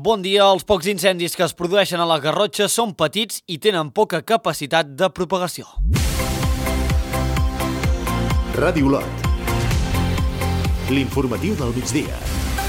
Bon dia. Els pocs incendis que es produeixen a la Garrotxa són petits i tenen poca capacitat de propagació. Ràdio Olot. L'informatiu del migdia.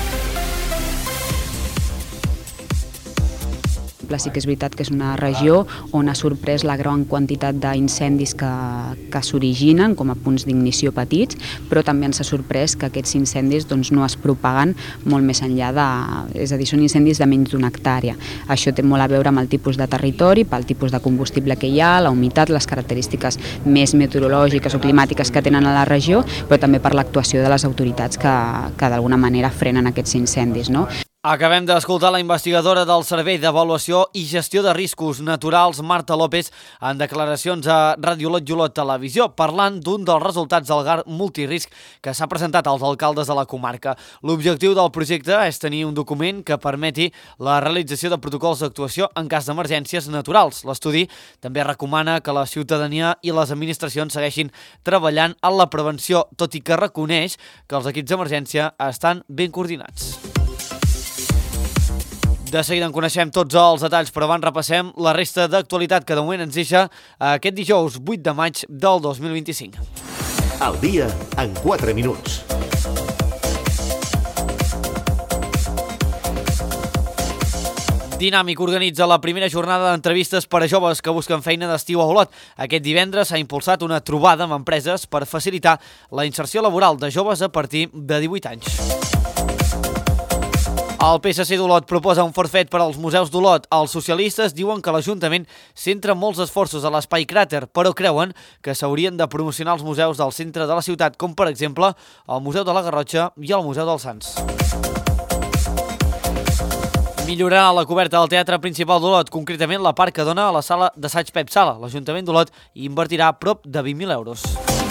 Sí que és veritat que és una regió on ha sorprès la gran quantitat d'incendis que s'originen com a punts d'ignició petits, però també ens ha sorprès que aquests incendis no es propaguen molt més enllà és a dir, són incendis de menys d'una hectàrea. Això té molt a veure amb el tipus de territori, pel tipus de combustible que hi ha, la humitat, les característiques més meteorològiques o climàtiques que tenen a la regió, però també per l'actuació de les autoritats que d'alguna manera frenen aquests incendis, no? Acabem d'escoltar la investigadora del Servei d'Avaluació i Gestió de Riscos Naturals, Marta López, en declaracions a Ràdio Olot i Olot Televisió, parlant d'un dels resultats del GAR multirisc que s'ha presentat als alcaldes de la comarca. L'objectiu del projecte és tenir un document que permeti la realització de protocols d'actuació en cas d'emergències naturals. L'estudi també recomana que la ciutadania i les administracions segueixin treballant en la prevenció, tot i que reconeix que els equips d'emergència estan ben coordinats. De seguida en coneixem tots els detalls, però abans repassem la resta d'actualitat que de moment ens deixa aquest dijous 8 de maig del 2025. Al dia en 4 minuts. Dinàmic organitza la primera jornada d'entrevistes per a joves que busquen feina d'estiu a Olot. Aquest divendres s'ha impulsat una trobada amb empreses per facilitar la inserció laboral de joves a partir de 18 anys. El PSC d'Olot proposa un forfet per als museus d'Olot. Els socialistes diuen que l'Ajuntament centra molts esforços a l'espai cràter, però creuen que s'haurien de promocionar els museus del centre de la ciutat, com per exemple el Museu de la Garrotxa i el Museu dels Sants. Millorarà la coberta del Teatre Principal d'Olot, concretament la part que dona a la sala d'assaig Pep Sala. L'Ajuntament d'Olot invertirà prop de 20.000 euros.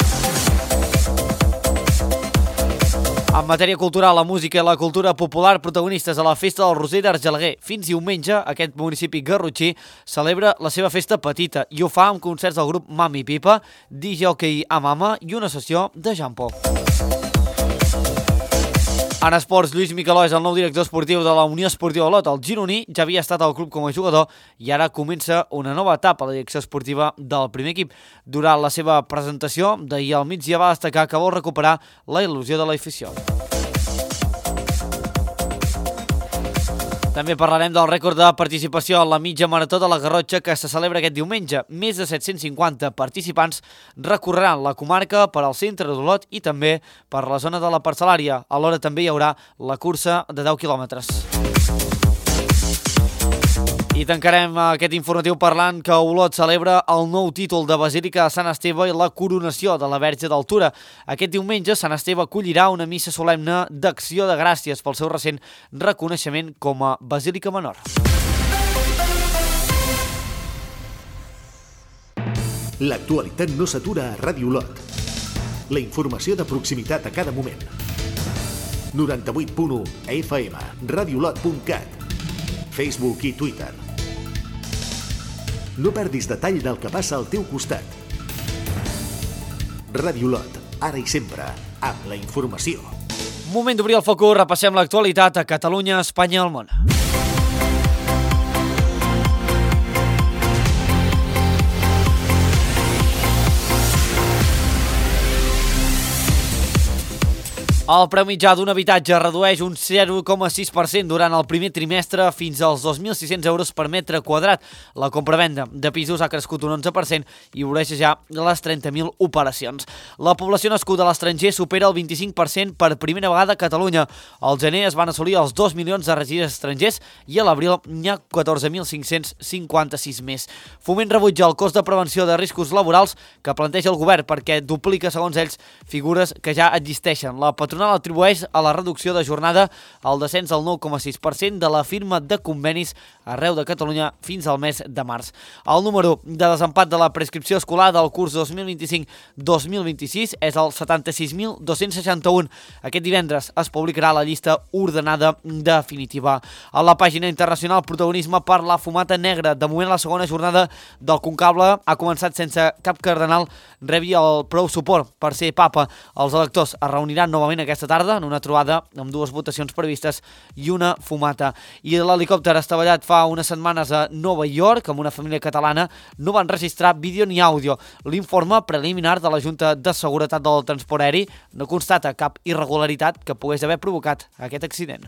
En matèria cultural, la música i la cultura popular protagonistes a la Festa del Roser d'Argelaguer. Fins diumenge, aquest municipi garrotxí celebra la seva festa petita i ho fa amb concerts del grup Mami Pipa, DJ Hockey a Mama i una sessió de Jampo. En esports, Lluís Micaló és el nou director esportiu de la Unió Esportiva Olot. El gironí ja havia estat al club com a jugador i ara comença una nova etapa a la direcció esportiva del primer equip. Durant la seva presentació d'ahir al migdia va destacar que vol recuperar la il·lusió de l'afició. També parlarem del rècord de participació a la mitja marató de la Garrotxa que se celebra aquest diumenge. Més de 750 participants recorreran la comarca per al centre d'Olot i també per la zona de la Parcel·lària. Alhora també hi haurà la cursa de 10 quilòmetres. I tancarem aquest informatiu parlant que Olot celebra el nou títol de Basílica de Sant Esteve i la coronació de la Verge d'Altura. Aquest diumenge Sant Esteve acollirà una missa solemne d'acció de gràcies pel seu recent reconeixement com a Basílica Menor. L'actualitat no s'atura a Ràdio Olot. La informació de proximitat a cada moment. 98.1 FM, radioolot.cat, Facebook i Twitter. No perdis detall del que passa al teu costat. Ràdio Olot, ara i sempre, amb la informació. Moment d'obrir el focus, repassem l'actualitat a Catalunya, Espanya i el món. El preu mitjà d'un habitatge redueix un 0,6% durant el primer trimestre fins als 2.600 euros per metre quadrat. La compravenda de pisos ha crescut un 11% i voreja ja les 30.000 operacions. La població nascuda a l'estranger supera el 25% per primera vegada a Catalunya. Al gener es van assolir els 2 milions de residents estrangers i a l'abril n'hi ha 14.556 més. Foment rebutja el cost de prevenció de riscos laborals que planteja el govern perquè duplica, segons ells, figures que ja existeixen. La patronal atribueix a la reducció de jornada el descens del 9,6% de la firma de convenis arreu de Catalunya fins al mes de març. El número de desempat de la prescripció escolar del curs 2025-2026 és el 76.261. Aquest divendres es publicarà la llista ordenada definitiva. A la pàgina internacional, protagonisme per la fumata negra. De moment, la segona jornada del conclave ha començat sense cap cardenal rebi el prou suport per ser papa. Els electors es reuniran novament moment aquesta tarda en una trobada amb 2 votacions previstes i una fumata. I l'helicòpter estavellat fa unes setmanes a Nova York amb una família catalana no van registrar vídeo ni àudio. L'informe preliminar de la Junta de Seguretat del Transport Aeri no constata cap irregularitat que pogués haver provocat aquest accident.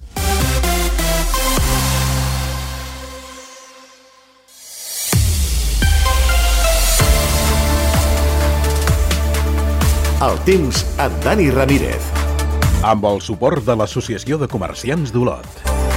El temps amb Dani Ramírez. Amb el suport de l'Associació de Comerciants d'Olot.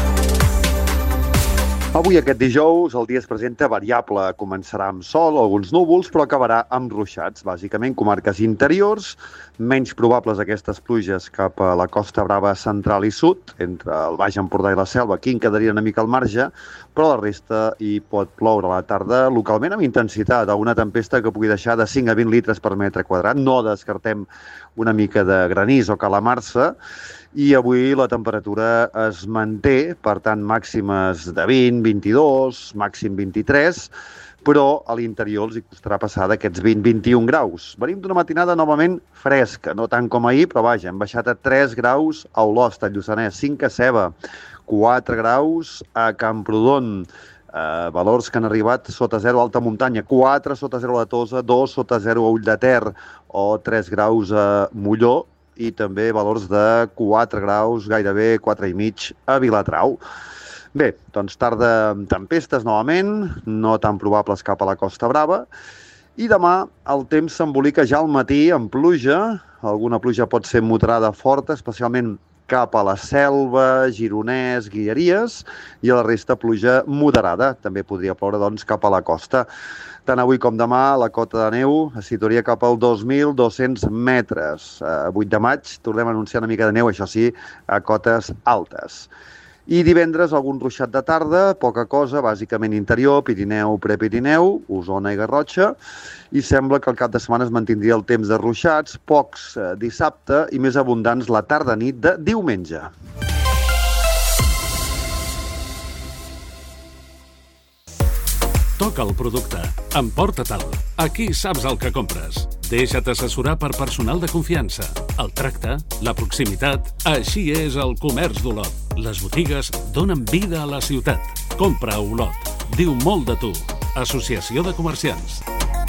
Avui, aquest dijous, el dia es presenta variable. Començarà amb sol, alguns núvols, però acabarà amb ruixats. Bàsicament, comarques interiors, menys probables aquestes pluges cap a la Costa Brava central i sud, entre el Baix Empordà i la Selva. Aquí en quedaria una mica al marge, però la resta hi pot ploure a la tarda, localment amb intensitat, a una tempesta que pugui deixar de 5 a 20 litres per metre quadrat. No descartem una mica de granís o calamarsa, i avui la temperatura es manté, per tant, màximes de 20, 22, màxim 23, però a l'interior els hi costarà passar d'aquests 20-21 graus. Venim d'una matinada novament fresca, no tant com ahir, però vaja, hem baixat a 3 graus a Olost, a Lluçanès, 5 a Ceba, 4 graus a Camprodon, valors que han arribat sota 0 a alta muntanya, 4 sota 0 a la Tosa, 2 sota 0 a Ull de Ter o 3 graus a Molló, i també valors de 4 graus, gairebé 4,5 a Viladrau. Bé, doncs tarda amb tempestes novament, no tan probables cap a la Costa Brava, i demà el temps s'embolica ja al matí amb pluja. Alguna pluja pot ser moderada forta, especialment cap a la Selva, Gironès, Guilleries, i a la resta pluja moderada. També podria ploure, doncs, cap a la costa. Tant avui com demà, la cota de neu es situaria cap al 2.200 metres. A 8 de maig tornem a anunciar una mica de neu, això sí, a cotes altes. I divendres algun ruixat de tarda, poca cosa, bàsicament interior, Pirineu, Prepirineu, Osona i Garrotxa, i sembla que el cap de setmana es mantindria el temps de ruixats, pocs dissabte i més abundants la tarda-nit de diumenge. Toca el producte. Emporta-te'l. Aquí saps el que compres. Deixa't assessorar per personal de confiança. El tracte, la proximitat... Així és el comerç d'Olot. Les botigues donen vida a la ciutat. Compra a Olot. Diu molt de tu. Associació de Comerciants.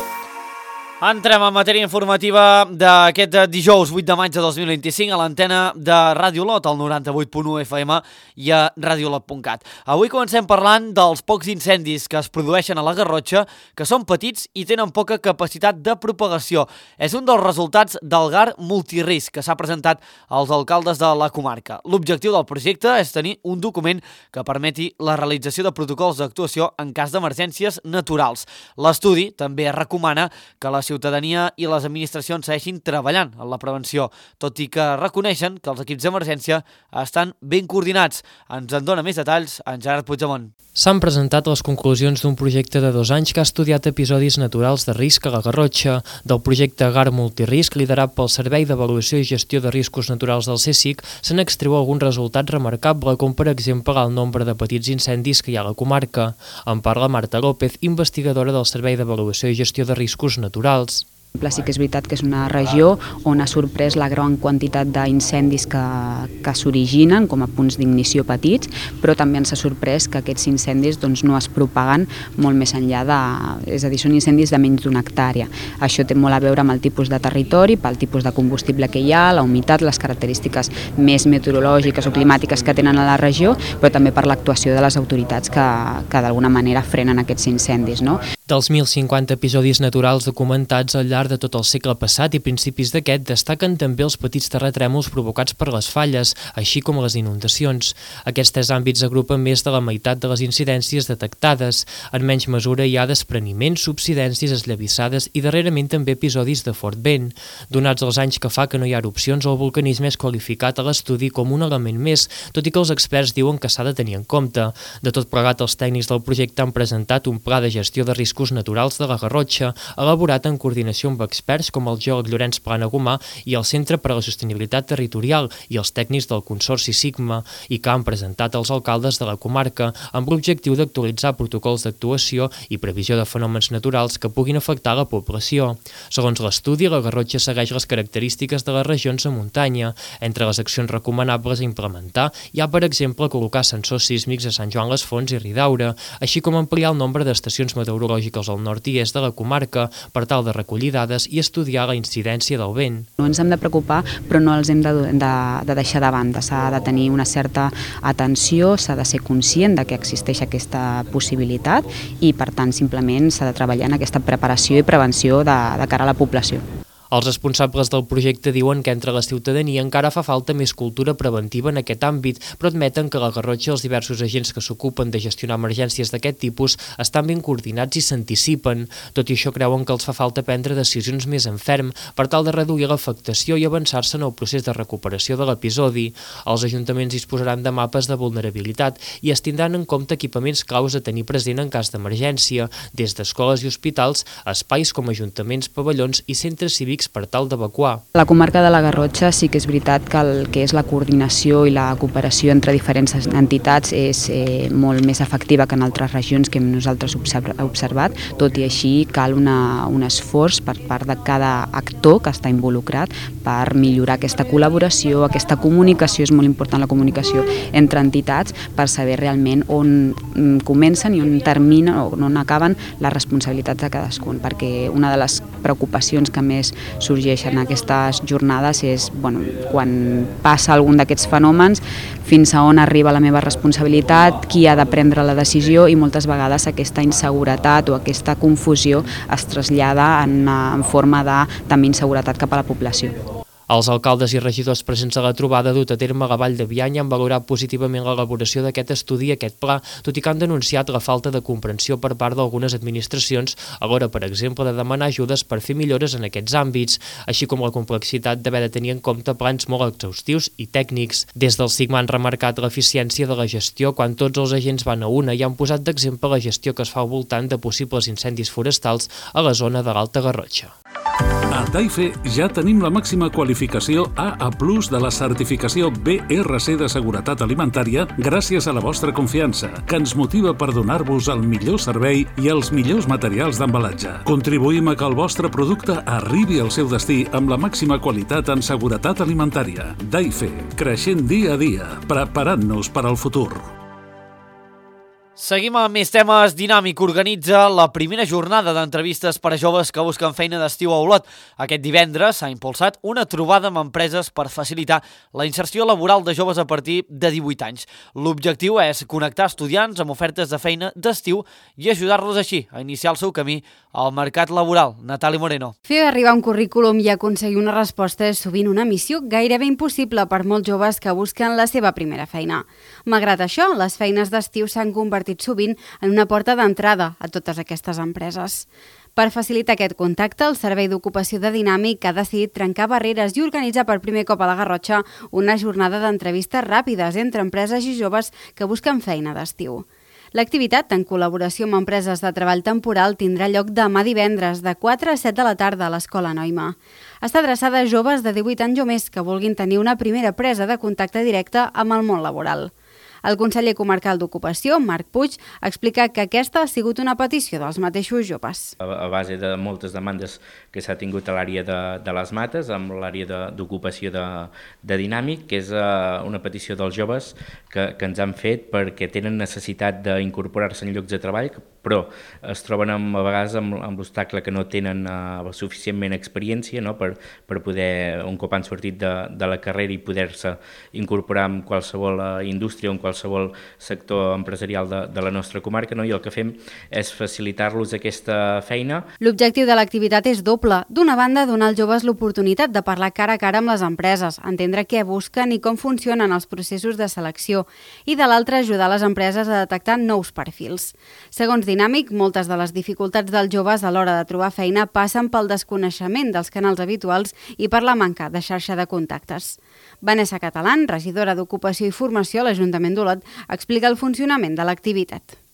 Entrem en matèria informativa d'aquest dijous 8 de maig de 2025 a l'antena de Ràdio Olot, al 98.1 FM i a radiolot.cat. Avui comencem parlant dels pocs incendis que es produeixen a la Garrotxa, que són petits i tenen poca capacitat de propagació. És un dels resultats del GAR multirisc que s'ha presentat als alcaldes de la comarca. L'objectiu del projecte és tenir un document que permeti la realització de protocols d'actuació en cas d'emergències naturals. L'estudi també recomana que la ciutadania i les administracions segueixin treballant en la prevenció, tot i que reconeixen que els equips d'emergència estan ben coordinats. Ens en dona més detalls en Gerard Puigdemont. S'han presentat les conclusions d'un projecte de 2 anys que ha estudiat episodis naturals de risc a la Garrotxa. Del projecte GAR Multirisc, liderat pel Servei d'Avaluació i Gestió de Riscos Naturals del CSIC, se n'extreu algun resultat remarcable, com per exemple el nombre de petits incendis que hi ha a la comarca. En parla Marta López, investigadora del Servei d'Avaluació i Gestió de Riscos Naturals. Sí que és veritat que és una regió on ha sorprès la gran quantitat d'incendis que s'originen com a punts d'ignició petits, però també ens ha sorprès que aquests incendis no es propaguen molt més enllà és a dir, són incendis de menys d'una hectàrea. Això té molt a veure amb el tipus de territori, pel tipus de combustible que hi ha, la humitat, les característiques més meteorològiques o climàtiques que tenen a la regió, però també per l'actuació de les autoritats que d'alguna manera frenen aquests incendis, no? Dels 1.050 episodis naturals documentats al llarg de tot el segle passat i principis d'aquest, destaquen també els petits terratrèmols provocats per les falles, així com les inundacions. Aquests 3 àmbits agrupen més de la meitat de les incidències detectades. En menys mesura hi ha despreniments, subsidències, esllavissades i darrerament també episodis de fort vent. Donats els anys que fa que no hi ha erupcions, el vulcanisme és qualificat a l'estudi com un element més, tot i que els experts diuen que s'ha de tenir en compte. De tot plegat, els tècnics del projecte han presentat un pla de gestió de riscos boscos naturals de la Garrotxa, elaborat en coordinació amb experts com el geòleg Llorenç Planagumà i el Centre per a la Sostenibilitat Territorial i els tècnics del Consorci Sigma, i que han presentat als alcaldes de la comarca amb l'objectiu d'actualitzar protocols d'actuació i previsió de fenòmens naturals que puguin afectar la població. Segons l'estudi, la Garrotxa segueix les característiques de les regions de muntanya. Entre les accions recomanables a implementar hi ha, per exemple, col·locar sensors sísmics a Sant Joan les Fonts i Ridaura, així com ampliar el nombre d'estacions meteorològiques al nord i est de la comarca per tal de recollir dades i estudiar la incidència del vent. No ens hem de preocupar, però no els hem de deixar de banda. S'ha de tenir una certa atenció, s'ha de ser conscient de que existeix aquesta possibilitat i, per tant, simplement s'ha de treballar en aquesta preparació i prevenció de cara a la població. Els responsables del projecte diuen que entre la ciutadania encara fa falta més cultura preventiva en aquest àmbit, però admeten que la Garrotxa i els diversos agents que s'ocupen de gestionar emergències d'aquest tipus estan ben coordinats i s'anticipen. Tot i això, creuen que els fa falta prendre decisions més en ferm per tal de reduir l'afectació i avançar-se en el procés de recuperació de l'episodi. Els ajuntaments disposaran de mapes de vulnerabilitat i es tindran en compte equipaments claus a tenir present en cas d'emergència, des d'escoles i hospitals, espais com ajuntaments, pavellons i centres cívics per tal d'evacuar. La comarca de la Garrotxa sí que és veritat que el que és la coordinació i la cooperació entre diferents entitats és molt més efectiva que en altres regions que nosaltres hem observat. Tot i així, cal un esforç per part de cada actor que està involucrat per millorar aquesta col·laboració, aquesta comunicació, és molt important la comunicació entre entitats per saber realment on comencen i on terminen o on acaben les responsabilitats de cadascun, perquè una de les preocupacions que més sorgeixen aquestes jornades és quan passa algun d'aquests fenòmens, fins a on arriba la meva responsabilitat, qui ha de prendre la decisió, i moltes vegades aquesta inseguretat o aquesta confusió es trasllada en forma de també inseguretat cap a la població. Els alcaldes i regidors presents a la trobada dut a terme a la Vall de Bianya han valorat positivament l'elaboració d'aquest estudi i aquest pla, tot i que han denunciat la falta de comprensió per part d'algunes administracions a l'hora, per exemple, de demanar ajudes per fer millores en aquests àmbits, així com la complexitat d'haver de tenir en compte plans molt exhaustius i tècnics. Des del Sigma han remarcat l'eficiència de la gestió quan tots els agents van a una i han posat d'exemple la gestió que es fa al voltant de possibles incendis forestals a la zona de l'Alta Garrotxa. A Taife ja tenim la màxima qualificació AA+ de la certificació BRC de seguretat alimentària gràcies a la vostra confiança, que ens motiva per donar-vos el millor servei i els millors materials d'embalatge. Contribuïm a que el vostre producte arribi al seu destí amb la màxima qualitat en seguretat alimentària. Taife, creixent dia a dia, preparant-nos per al futur. Seguim amb més temes. Dinàmic organitza la primera jornada d'entrevistes per a joves que busquen feina d'estiu a Olot. Aquest divendres s'ha impulsat una trobada amb empreses per facilitar la inserció laboral de joves a partir de 18 anys. L'objectiu és connectar estudiants amb ofertes de feina d'estiu i ajudar-los així a iniciar el seu camí al mercat laboral. Natàlia Moreno. Fer arribar un currículum i aconseguir una resposta és sovint una missió gairebé impossible per molts joves que busquen la seva primera feina. Malgrat això, les feines d'estiu s'han convertit sovint en una porta d'entrada a totes aquestes empreses. Per facilitar aquest contacte, el Servei d'Ocupació de Dinàmic ha decidit trencar barreres i organitzar per primer cop a la Garrotxa una jornada d'entrevistes ràpides entre empreses i joves que busquen feina d'estiu. L'activitat, en col·laboració amb empreses de treball temporal, tindrà lloc demà divendres de 4 a 7 de la tarda a l'Escola Noima. Està adreçada a joves de 18 anys o més que vulguin tenir una primera presa de contacte directe amb el món laboral. El conseller comarcal d'Ocupació, Marc Puig, explica que aquesta ha sigut una petició dels mateixos joves. A base de moltes demandes que s'ha tingut a l'àrea de les mates, amb l'àrea d'ocupació de Dinàmic, que és una petició dels joves que ens han fet perquè tenen necessitat d'incorporar-se en llocs de treball, però es troben a vegades amb l'obstacle que no tenen suficientment experiència, no? per poder, un cop han sortit de la carrera i poder-se incorporar en qualsevol indústria o en qualsevol sector empresarial de la nostra comarca, no? I el que fem és facilitar-los aquesta feina. L'objectiu de l'activitat és doble. D'una banda, donar als joves l'oportunitat de parlar cara a cara amb les empreses, entendre què busquen i com funcionen els processos de selecció, i de l'altra, ajudar les empreses a detectar nous perfils. Segons Dinàmic, moltes de les dificultats dels joves a l'hora de trobar feina passen pel desconeixement dels canals habituals i per la manca de xarxa de contactes. Vanessa Catalán, regidora d'Ocupació i Formació a l'Ajuntament d'Olot, explica el funcionament de l'activitat.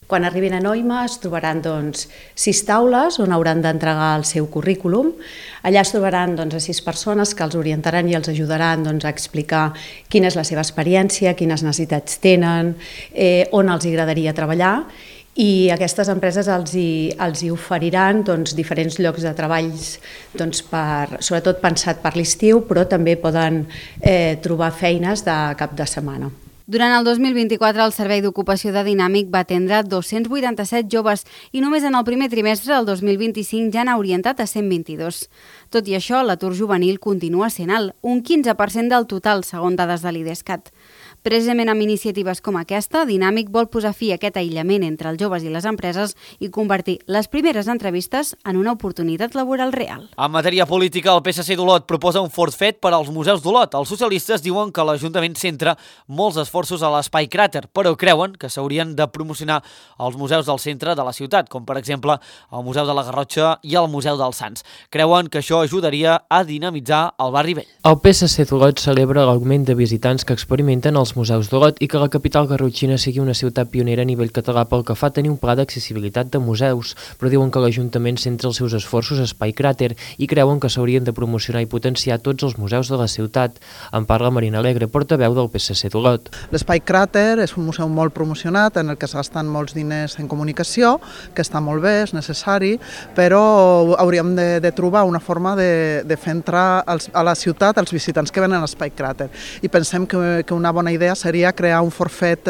Quan arribin a Noima es trobaran 6 taules on hauran d'entregar el seu currículum. Allà es trobaran 6 persones que els orientaran i els ajudaran a explicar quina és la seva experiència, quines necessitats tenen, on els agradaria treballar, i aquestes empreses els hi oferiran diferents llocs de treballs, sobretot pensat per l'estiu, però també poden trobar feines de cap de setmana. Durant el 2024, el Servei d'Ocupació de Dinàmic va atendre 287 joves i només en el primer trimestre del 2025 ja n'ha orientat a 122. Tot i això, l'atur juvenil continua sent alt, un 15% del total, segons dades de l'IDESCAT. Precisament amb iniciatives com aquesta, Dinàmic vol posar fi a aquest aïllament entre els joves i les empreses i convertir les primeres entrevistes en una oportunitat laboral real. En matèria política, el PSC d'Olot proposa un forfet per als museus d'Olot. Els socialistes diuen que l'Ajuntament centra molts esforços a l'Espai Cràter, però creuen que s'haurien de promocionar els museus del centre de la ciutat, com per exemple el Museu de la Garrotxa i el Museu dels Sants. Creuen que això ajudaria a dinamitzar el barri vell. El PSC d'Olot celebra l'augment de visitants que experimenten els museus d'Olot i que la capital garrotxina sigui una ciutat pionera a nivell català pel que fa a tenir un pla d'accessibilitat de museus, però diuen que l'Ajuntament centra els seus esforços a Espai Cràter i creuen que s'haurien de promocionar i potenciar tots els museus de la ciutat. En parla Marina Alegre, portaveu del PSC d'Olot. L'Espai Cràter és un museu molt promocionat en el que es gasten molts diners en comunicació, que està molt bé, és necessari, però hauríem de trobar una forma de fer entrar a la ciutat els visitants que venen a l'Espai Cràter. I pensem que una bona idea seria crear un forfet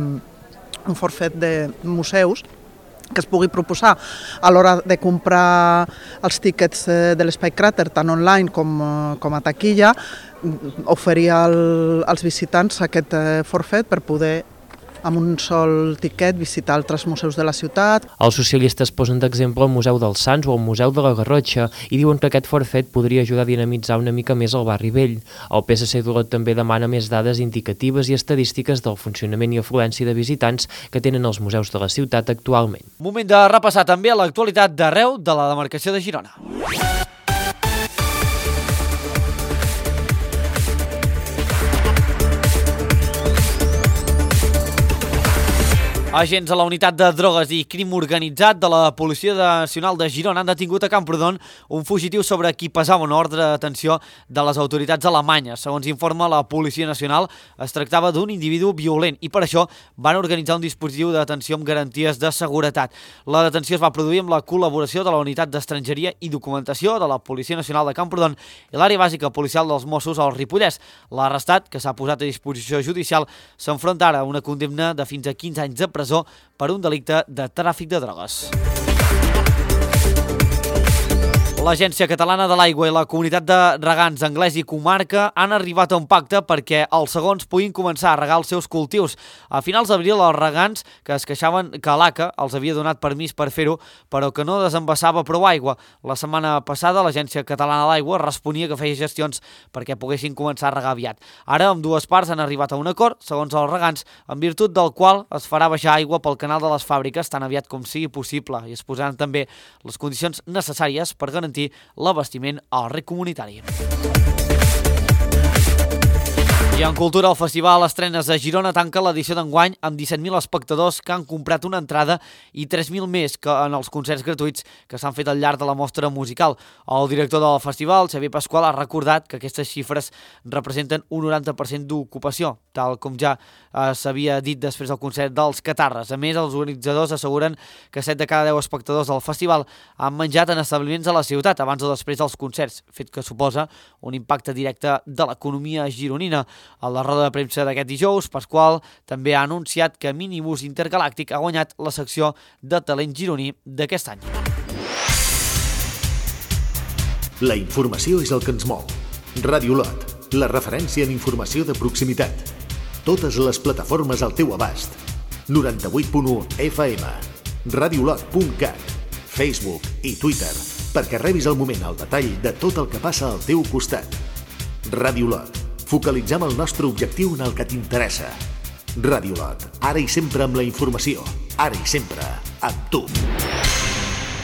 de museus que es pugui proposar a l'hora de comprar els tíquets de l'Espai Cràter, tant online com a taquilla, oferir als visitants aquest forfet per poder, amb un sol tiquet, visitar altres museus de la ciutat. Els socialistes posen d'exemple el Museu dels Sants o el Museu de la Garrotxa i diuen que aquest forfet podria ajudar a dinamitzar una mica més el barri vell. El PSC d'Olot també demana més dades indicatives i estadístiques del funcionament i afluència de visitants que tenen els museus de la ciutat actualment. Moment de repassar també l'actualitat d'arreu de la demarcació de Girona. Agents de la Unitat de Drogues i Crim Organitzat de la Policia Nacional de Girona han detingut a Camprodon un fugitiu sobre qui pesava una ordre de detenció de les autoritats alemanyes. Segons informa la Policia Nacional, es tractava d'un individu violent i per això van organitzar un dispositiu de detenció amb garanties de seguretat. La detenció es va produir amb la col·laboració de la Unitat d'Estrangeria i Documentació de la Policia Nacional de Camprodon i l'àrea bàsica policial dels Mossos al Ripollès. L'arrestat, que s'ha posat a disposició judicial, s'enfronta ara a una condemna de fins a 15 anys de presó per un delicte de tràfic de drogues. L'Agència Catalana de l'Aigua i la Comunitat de Regants Anglès i Comarca han arribat a un pacte perquè els segons puguin començar a regar els seus cultius. A finals d'abril, els regants que es queixaven que l'ACA els havia donat permís per fer-ho, però que no desembassava prou aigua. La setmana passada, l'Agència Catalana de l'Aigua responia que feia gestions perquè poguessin començar a regar aviat. Ara, amb dues parts han arribat a un acord, segons els regants, en virtut del qual es farà baixar aigua pel canal de les fàbriques tan aviat com sigui possible i es posaran també les condicions necessàries per garantir l'abastiment al rec comunitari. I en cultura, el Festival Estrenes de Girona tanca l'edició d'enguany amb 17.000 espectadors que han comprat una entrada i 3.000 més que en els concerts gratuïts que s'han fet al llarg de la mostra musical. El director del festival, Xavier Pasqual, ha recordat que aquestes xifres representen un 90% d'ocupació, tal com ja s'havia dit després del concert dels Catarres. A més, els organitzadors asseguren que 7 de cada 10 espectadors del festival han menjat en establiments a la ciutat abans o després dels concerts, fet que suposa un impacte directe de l'economia gironina. A la roda de premsa d'aquest dijous, Pasqual també ha anunciat que Minibus Intergalàctic ha guanyat la secció de talent gironí d'aquest any. La informació és el que ens mou. Ràdio Olot, la referència en informació de proximitat. Totes les plataformes al teu abast. 98.1 FM, radiolot.cat, Facebook i Twitter, perquè rebis al moment el detall de tot el que passa al teu costat. Ràdio Olot, focalitzem el nostre objectiu en el que t'interessa. Ràdio Olot, ara i sempre amb la informació, ara i sempre amb tu.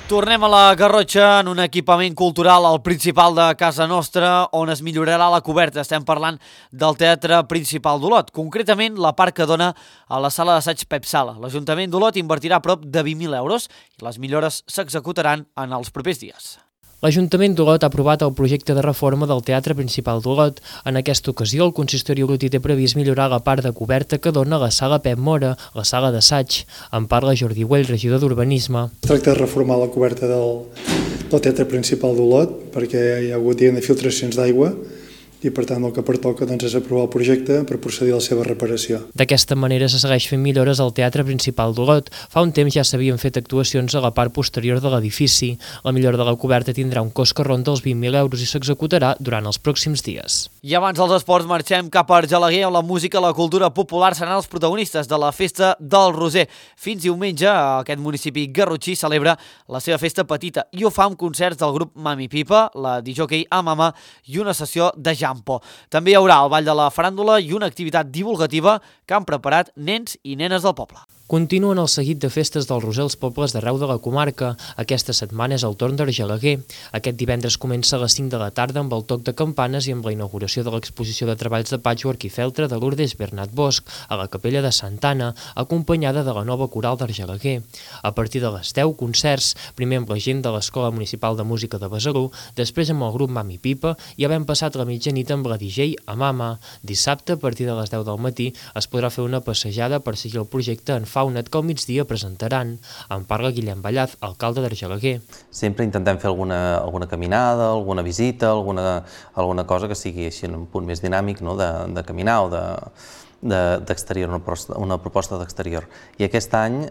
Tornem a la Garrotxa en un equipament cultural al principal de casa nostra on es millorarà la coberta. Estem parlant del Teatre Principal d'Olot, concretament la part que dona a la sala d'assaig Pep Sala. L'Ajuntament d'Olot invertirà prop de 20.000 euros i les millores s'executaran en els propers dies. L'Ajuntament d'Olot ha aprovat el projecte de reforma del Teatre Principal d'Olot. En aquesta ocasió, el consistori olotí té previst millorar la part de coberta que dona a la sala Pep Mora, la sala d'assaig. En parla Jordi Güell, regidor d'Urbanisme. Es tracta de reformar la coberta del Teatre Principal d'Olot perquè hi ha hagut de filtracions d'aigua i per tant el que pertoca és aprovar el projecte per procedir a la seva reparació. D'aquesta manera se segueix fent millores al Teatre Principal d'Olot. Fa un temps ja s'havien fet actuacions a la part posterior de l'edifici. La millora de la coberta tindrà un cost que ronda els 20.000 euros i s'executarà durant els pròxims dies. I abans dels esports marxem cap a Argelaguer, on la música i la cultura popular seran els protagonistes de la Festa del Roser. Fins diumenge, aquest municipi garrotxí celebra la seva festa petita i ho fa amb concerts del grup Mami Pipa, la disjockey Amama i una sessió de jampo. També hi haurà el ball de la faràndula i una activitat divulgativa que han preparat nens i nenes del poble. Continuen el seguit de festes del Roser als pobles d'arreu de la comarca. Aquesta setmana és el torn d'Argelaguer. Aquest divendres comença a les 5 de la tarda amb el toc de campanes i amb la inauguració de l'exposició de treballs de patchwork i feltre de Lourdes Bernat Bosch a la capella de Santa Anna, acompanyada de la nova coral d'Argelaguer. A partir de les 10, concerts, primer amb la gent de l'Escola Municipal de Música de Besalú, després amb el grup Mami Pipa i havent passat la mitjanit amb la DJ Amama. Dissabte, a partir de les 10 del matí, es podrà fer una passejada per seguir el projecte en Faunet que al migdia presentaran. En parla Guillem Ballaz, alcalde d'Argelaguer. Sempre intentem fer alguna caminada, alguna visita, alguna cosa que sigui així en un punt més dinàmic, no? de caminar o d'exterior, una proposta d'exterior. I aquest any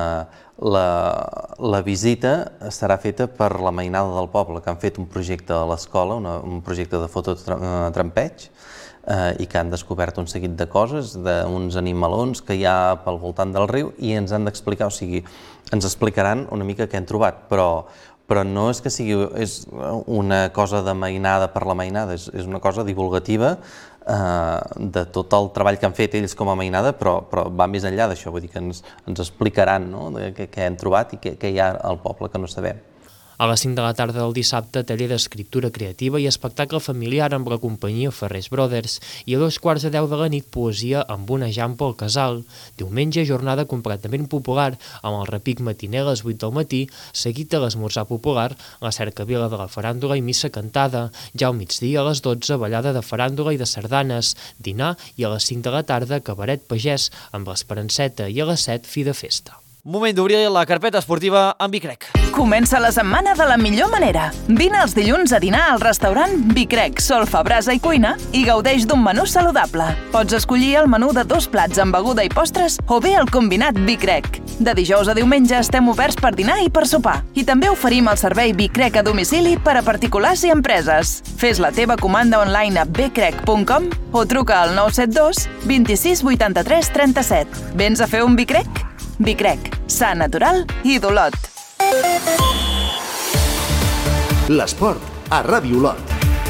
la visita serà feta per la Mainada del Poble, que han fet un projecte a l'escola, un projecte de fototrampeig, i que han descobert un seguit de coses, d'uns animalons que hi ha pel voltant del riu i ens han d'explicar, o sigui, ens explicaran una mica què han trobat, però no és que sigui una cosa de mainada per la mainada, és una cosa divulgativa de tot el treball que han fet ells com a mainada, però va més enllà d'això, vull dir que ens explicaran què han trobat i què hi ha al poble que no sabem. A les 5 de la tarda del dissabte, taller d'escriptura creativa i espectacle familiar amb la companyia Ferrés Brothers i a 2:15 de la nit poesia amb una jampa al casal. Diumenge, jornada completament popular amb el repic matiner a les 8 del matí, seguit de l'esmorzar popular, la cercavila de la faràndula i missa cantada. Ja al migdia, a les 12, ballada de faràndula i de sardanes, dinar i a les 5 de la tarda, cabaret pagès amb l'Esperanceta i a les 7, fi de festa. Moment d'obrir la carpeta esportiva amb Vicrec. Comença la setmana de la millor manera. Vine els dilluns a dinar al restaurant Vicrec, solfa, brasa i cuina i gaudeix d'un menú saludable. Pots escollir el menú de 2 plats amb beguda i postres o bé el combinat Vicrec. De dijous a diumenge estem oberts per dinar i per sopar. I també oferim el servei Vicrec a domicili per a particulars i empreses. Fes la teva comanda online a vicrec.com o truca al 972 26 83 37. Vens a fer un Vicrec? Vicrec, sa natural i d'Olot. L'esport a Ràdio Olot.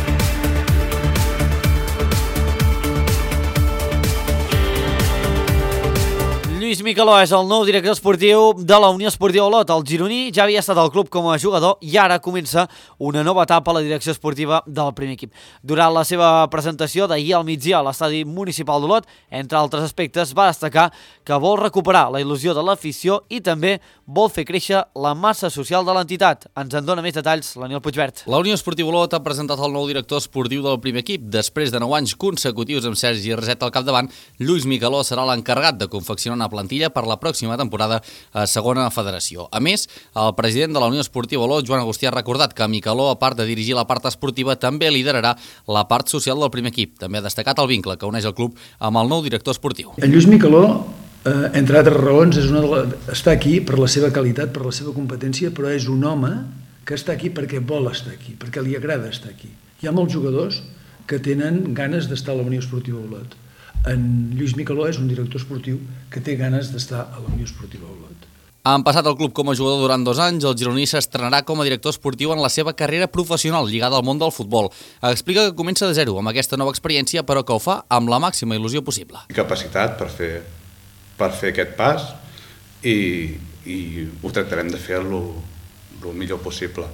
Lluís Micaló és el nou director esportiu de la Unió Esportiva Olot. El gironí ja havia estat al club com a jugador i ara comença una nova etapa a la direcció esportiva del primer equip. Durant la seva presentació d'ahir al migdia a l'estadi municipal d'Olot, entre altres aspectes, va destacar que vol recuperar la il·lusió de l'afició i també vol fer créixer la massa social de l'entitat. Ens en dona més detalls l'Aniol Puigvert. La Unió Esportiva Olot ha presentat el nou director esportiu del primer equip. Després de 9 anys consecutius amb Sergi Reset al capdavant, Lluís Micaló serà l'encarregat de confeccionar una plantilla per la pròxima temporada a segona federació. A més, el president de la Unió Esportiva Olot, Joan Agustí, ha recordat que Micaló, a part de dirigir la part esportiva, també liderarà la part social del primer equip. També ha destacat el vincle que uneix el club amb el nou director esportiu. En Lluís Micaló, entre altres raons, està aquí per la seva qualitat, per la seva competència, però és un home que està aquí perquè vol estar aquí, perquè li agrada estar aquí. Hi ha molts jugadors que tenen ganes d'estar a la Unió Esportiva Olot. En Lluís Micaló és un director esportiu que té ganes d'estar a la Unió Esportiva Olot. Han passat al club com a jugador durant 2 anys, el gironí s'estrenarà com a director esportiu en la seva carrera professional lligada al món del futbol. Explica que comença de zero amb aquesta nova experiència, però que ho fa amb la màxima il·lusió possible. Capacitat per fer aquest pas i ho tractarem de fer-lo el millor possible.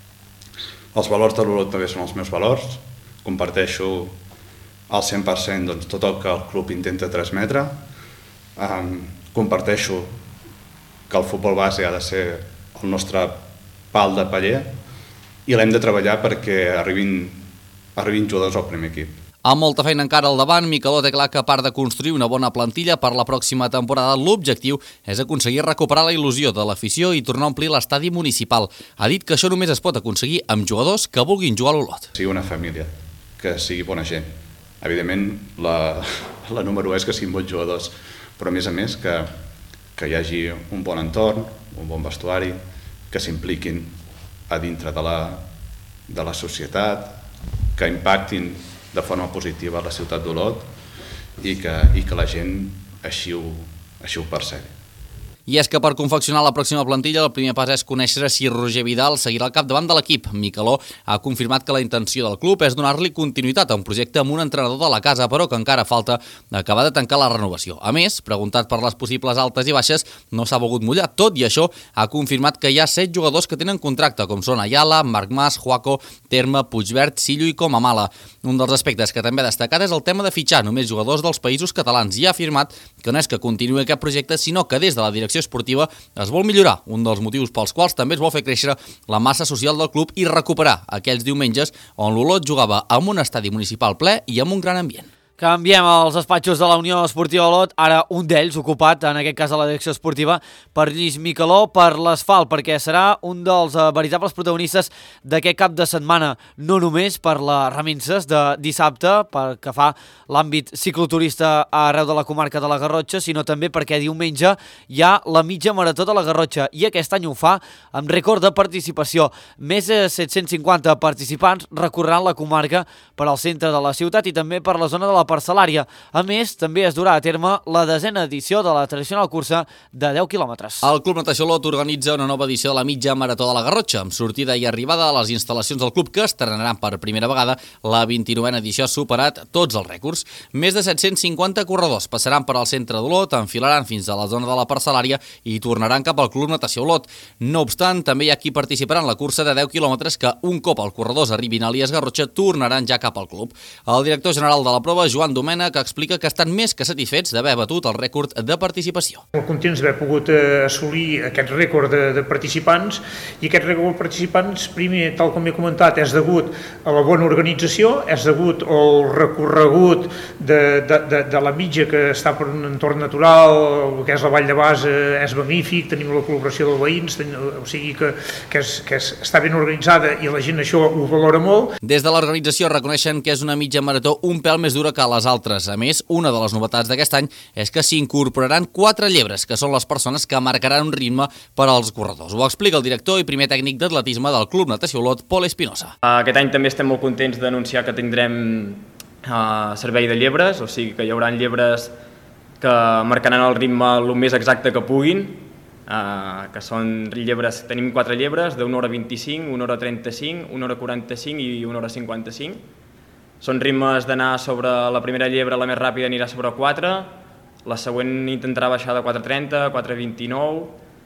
Els valors de l'Olot també són els meus valors, comparteixo al 100% doncs, tot el que el club intenta transmetre, comparteixo que el futbol base ha de ser el nostre pal de paller i l'hem de treballar perquè arribin jugadors al primer equip. Amb molta feina encara al davant, Micaló té clar que a part de construir una bona plantilla per la pròxima temporada, l'objectiu és aconseguir recuperar la il·lusió de l'afició i tornar a omplir l'estadi municipal. Ha dit que això només es pot aconseguir amb jugadors que vulguin jugar a l'Olot. Sigui una família, que sigui bona gent. Evidentment, la número 1 és que siguin bons jugadors, però a més que hi hagi un bon entorn, un bon vestuari, que s'impliquin a dintre de la societat, que impactin de forma positiva a la ciutat d'Olot i que la gent així ho percebi. I és que per confeccionar la pròxima plantilla el primer pas és conèixer si Roger Vidal seguirà al capdavant de l'equip. Micaló ha confirmat que la intenció del club és donar-li continuïtat a un projecte amb un entrenador de la casa, però que encara falta acabar de tancar la renovació. A més, preguntat per les possibles altes i baixes, no s'ha volgut mullar. Tot i això, ha confirmat que hi ha 7 jugadors que tenen contracte, com són Ayala, Marc Mas, Juaco, Terme, Puigverd, Sillo i Comamala. Un dels aspectes que també ha destacat és el tema de fitxar només jugadors dels països catalans i ha afirmat que no és que continuï aquest projecte, sinó que des de la direcció esportiva es vol millorar, un dels motius pels quals també es vol fer créixer la massa social del club i recuperar aquells diumenges on l'Olot jugava amb un estadi municipal ple i amb un gran ambient. Canviem els despatxos de la Unió Esportiva Olot, ara un d'ells ocupat, en aquest cas a la direcció esportiva, per Lluís Micaló, per l'asfalt, perquè serà un dels veritables protagonistes d'aquest cap de setmana, no només per les remenses de dissabte, que fa l'àmbit cicloturista arreu de la comarca de la Garrotxa, sinó també perquè diumenge hi ha la mitja marató de la Garrotxa, i aquest any ho fa amb rècord de participació. Més de 750 participants recorreran la comarca per al centre de la ciutat i també per la zona de la parcel·lària. A més, també es durà a terme la 10ª edició de la tradicional cursa de 10 quilòmetres. El Club Natació Olot organitza una nova edició de la mitja marató de la Garrotxa, amb sortida i arribada a les instal·lacions del club que estrenaran per primera vegada. La 29a edició ha superat tots els rècords. Més de 750 corredors passaran per al centre d'Olot, enfilaran fins a la zona de la parcel·lària i tornaran cap al Club Natació Olot. No obstant, també hi ha qui participarà en la cursa de 10 quilòmetres que un cop els corredors arribin a l'Ies Garrotxa tornaran ja cap al club. El director general de la prova, Joan Domènech, explica que estan més que satisfets d'haver batut el rècord de participació. Molt contents d'haver pogut assolir aquest rècord de participants, i aquest rècord de participants, primer, tal com he comentat, és degut a la bona organització, és degut al recorregut de la mitja que està per un entorn natural, el que és la Vall de Basa és magnífic, tenim la col·laboració dels veïns, o sigui que està ben organitzada i la gent això ho valora molt. Des de l'organització reconeixen que és una mitja marató un pèl més dura que les altres. A més, una de les novetats d'aquest any és que s'incorporaran 4 llebres, que són les persones que marcaran un ritme per als corredors. Ho explica el director i primer tècnic d'atletisme del Club Natació Olot, Pol Espinosa. Aquest any també estem molt contents d'anunciar que tindrem servei de llebres, o sigui que hi haurà llebres que marcaran el ritme el més exacte que puguin, que són llebres, tenim 4 llebres d'1 hora 25, 1 hora 35, 1 hora 45 i 1 hora 55. Són ritmes d'anar sobre la primera llebre, la més ràpida anirà sobre 4, la següent intentarà baixar de 4.30, 4.29,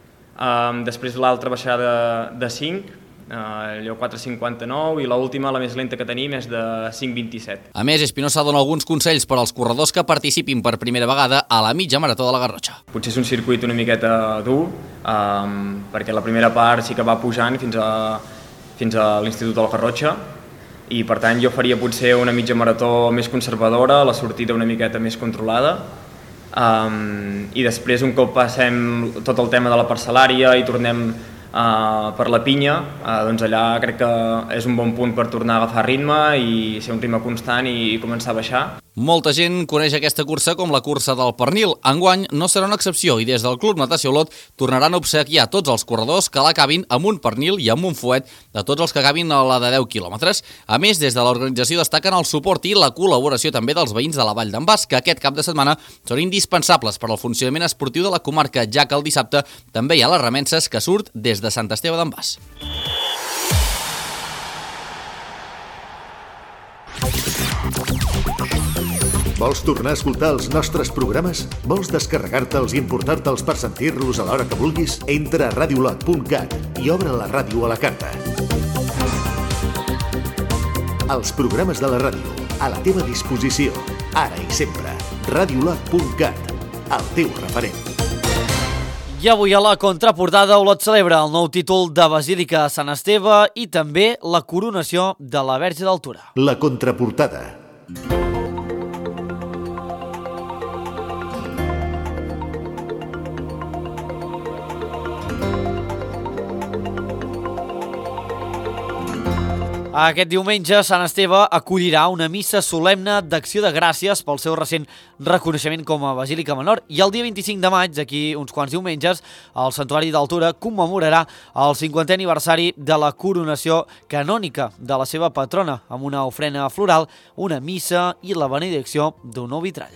després l'altra baixar de 5, allò 4.59, i l'última, la més lenta que tenim, és de 5.27. A més, Espinosa dona alguns consells per als corredors que participin per primera vegada a la mitja marató de la Garrotxa. Potser és un circuit una miqueta dur, perquè la primera part sí que va pujant fins a l'Institut de la Garrotxa, i per tant jo faria potser una mitja marató més conservadora, la sortida una miqueta més controlada, i després un cop passem tot el tema de la parcel·lària i tornem per la pinya, doncs allà crec que és un bon punt per tornar a agafar ritme i ser un ritme constant i començar a baixar. Molta gent coneix aquesta cursa com la cursa del pernil. Enguany no serà una excepció i des del Club Natació Olot tornaran a obsequiar tots els corredors que l'acabin amb un pernil i amb un fuet de tots els que acabin a la de 10 quilòmetres. A més, des de l'organització destaquen el suport i la col·laboració també dels veïns de la Vall d'en Bas, que aquest cap de setmana són indispensables per al funcionament esportiu de la comarca, ja que el dissabte també hi ha les remenses que surt des de Sant Esteve d'en Bas. Vols tornar a escoltar els nostres programes? Vols descarregar-te'ls i importar-te'ls per sentir-los a l'hora que vulguis? Entra a radiolot.cat i obre la ràdio a la carta. Els programes de la ràdio, a la teva disposició, ara i sempre. Radiolot.cat, el teu referent. I avui a la contraportada Olot celebra el nou títol de Basílica de Sant Esteve i també la coronació de la Verge d'Altura. La contraportada. Aquest diumenge, Sant Esteve acollirà una missa solemne d'acció de gràcies pel seu recent reconeixement com a Basílica Menor i el dia 25 de maig, d'aquí uns quants diumenges, el Santuari d'Altura commemorarà el 50è aniversari de la coronació canònica de la seva patrona amb una ofrena floral, una missa i la benedicció d'un nou vitrall.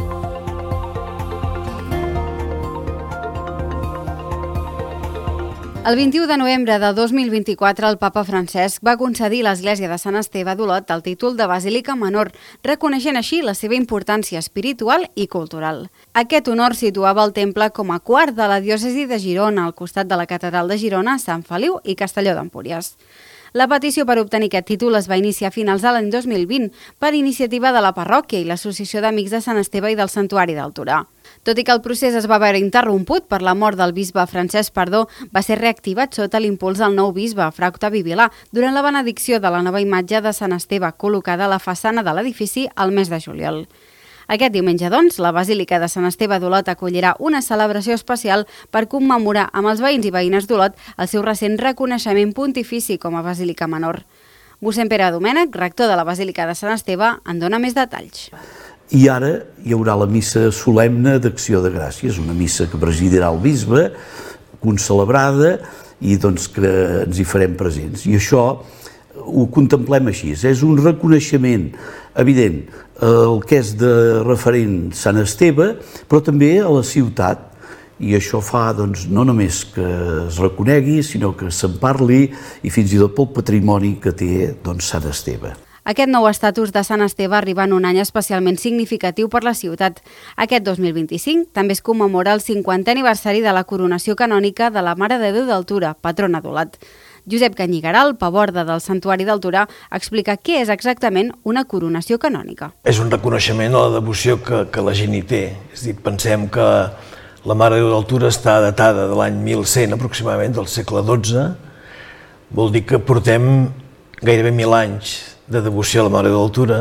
El 21 de novembre de 2024, el papa Francesc va concedir a l'Església de Sant Esteve d'Olot el títol de Basílica Menor, reconeixent així la seva importància espiritual i cultural. Aquest honor situava el temple com a quart de la diòcesi de Girona, al costat de la catedral de Girona, Sant Feliu i Castelló d'Empúries. La petició per obtenir aquest títol es va iniciar a finals de l'any 2020 per iniciativa de la parròquia i l'Associació d'Amics de Sant Esteve i del Santuari d'Altura. Tot i que el procés es va veure interromput per la mort del bisbe Francesc Pardó, va ser reactivat sota l'impuls del nou bisbe, Fra Octavi Vilà, durant la benedicció de la nova imatge de Sant Esteve col·locada a la façana de l'edifici al mes de juliol. Aquest diumenge, doncs, la Basílica de Sant Esteve d'Olot acollirà una celebració especial per commemorar amb els veïns i veïnes d'Olot el seu recent reconeixement pontifici com a Basílica Menor. Mossèn Pere Domènech, rector de la Basílica de Sant Esteve, en dona més detalls. I ara hi haurà la missa solemne d'acció de gràcies, una missa que presidirà el bisbe, concelebrada, i doncs que ens hi farem presents. I això ho contemplem així, és un reconeixement evident el que és de referent Sant Esteve, però també a la ciutat, i això fa doncs, no només que es reconegui, sinó que se'n parli i fins i tot pel patrimoni que té doncs, Sant Esteve. Aquest nou estatus de Sant Esteve arriba en un any especialment significatiu per la ciutat. Aquest 2025 també es commemora el 50è aniversari de la coronació canònica de la Mare de Déu d'Altura, patrona d'Olot. Josep Canyigaral, paborda del Santuari d'Altura, explica què és exactament una coronació canònica. És un reconeixement a la devoció que la gent hi té. És a dir, pensem que la Mare de Déu d'Altura està datada de l'any 1100 aproximadament, del segle XII. Vol dir que portem gairebé 1.000 anys de devoció a la Mare de d'Altura.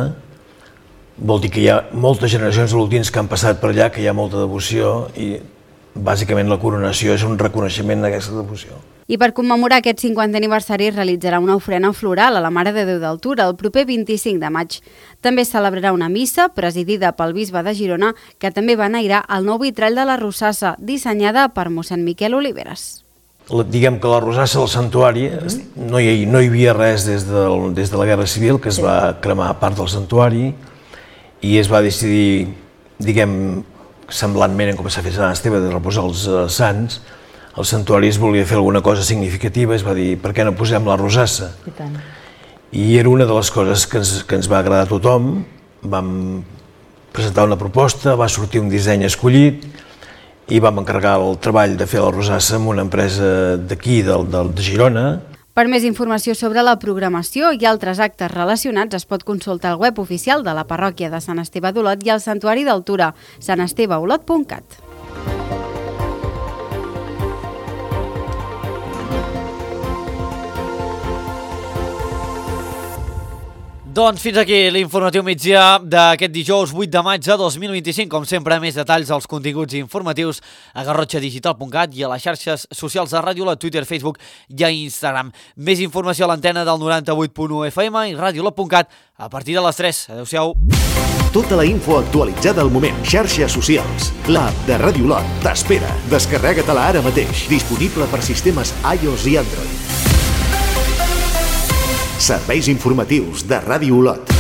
Vol dir que hi ha moltes generacions olotins que han passat per allà, que hi ha molta devoció i bàsicament la coronació és un reconeixement d'aquesta devoció. I per commemorar aquest 50è aniversari es realitzarà una ofrena floral a la Mare de Déu d'Altura el proper 25 de maig. També es celebrarà una missa presidida pel bisbe de Girona que també va enairar el nou vitrall de la Rosassa dissenyada per mossèn Miquel Oliveres. Diguem que la rosassa del santuari no hi havia res des de la Guerra Civil, que es va cremar part del santuari i es va decidir, diguem, semblantment com s'ha fet a Sant Esteve, de reposar els sants. El santuari es volia fer alguna cosa significativa, es va dir, per què no posem la rosassa? I era una de les coses que ens va agradar a tothom. Vam presentar una proposta, va sortir un disseny escollit i vam encarregar el treball de fer la rosassa amb una empresa d'aquí, de Girona. Per més informació sobre la programació i altres actes relacionats es pot consultar el web oficial de la parròquia de Sant Esteve d'Olot i el Santuari d'Altura, sanesteveolot.cat. Doncs fins aquí l'informatiu migdia d'aquest dijous 8 de maig de 2025. Com sempre, més detalls als continguts informatius a garrotxadigital.cat i a les xarxes socials de Ràdio Olot, Twitter, Facebook i a Instagram. Més informació a l'antena del 98.1 FM i radiolot.cat a partir de les 3. Adéu-siau. Tota la info actualitzada al moment. Xarxes socials. L'app de Ràdio Olot t'espera. Descarrega-te-la ara mateix. Disponible per sistemes iOS i Android. Serveis informatius de Ràdio Olot.